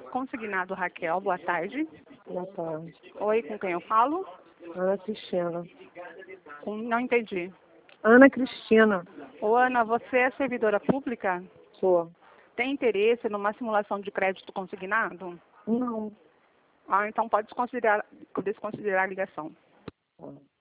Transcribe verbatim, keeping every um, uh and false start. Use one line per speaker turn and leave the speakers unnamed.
Consignado Raquel, boa tarde.
Boa tarde.
Oi, com quem eu falo?
Ana Cristina.
Com- Não entendi.
Ana Cristina.
Ô, Ana, você é servidora pública?
Sou.
Tem interesse numa simulação de crédito consignado?
Não.
Ah, então pode desconsiderar, desconsiderar a ligação.
Tá.